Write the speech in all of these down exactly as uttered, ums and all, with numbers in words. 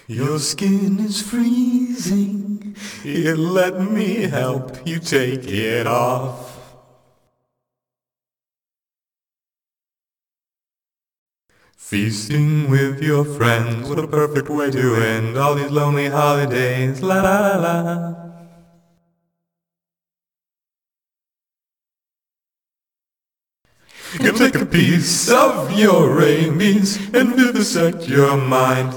Your skin is freezing, here let me help you take it off. Feasting with your friends, what a perfect way to end all these lonely holidays, la la la la. You take a piece of your rabies and vivisect your mind.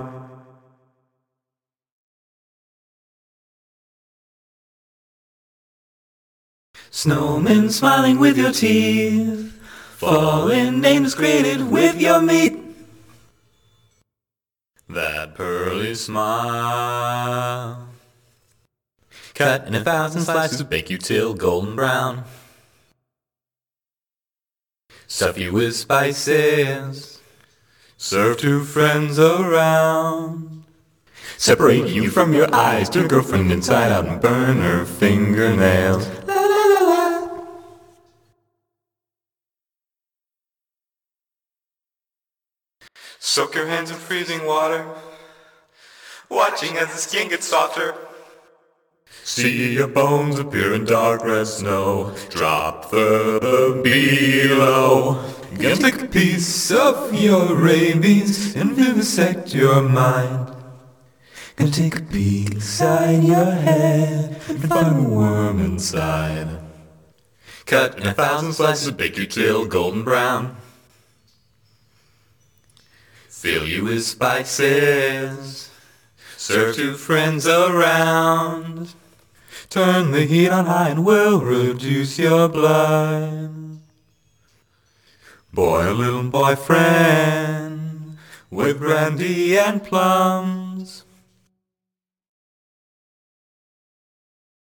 Snowmen smiling with your teeth, fallen names created with your meat. That pearly smile, cut in a thousand slices, bake you till golden brown. Stuff you with spices, serve to friends around. Separate you from your eyes, turn girlfriend inside out and burn her fingernails. La la la la. Soak your hands in freezing water, watching as the skin gets softer. See your bones appear in dark red snow, drop further below. Gonna take a piece of your rabies and vivisect your mind. Gonna take a peek inside your head and find a worm inside. Cut in a thousand slices, bake you till golden brown. Fill you with spices, serve to friends around. Turn the heat on high and we'll reduce your blood. Boy, a little boyfriend with brandy and plums.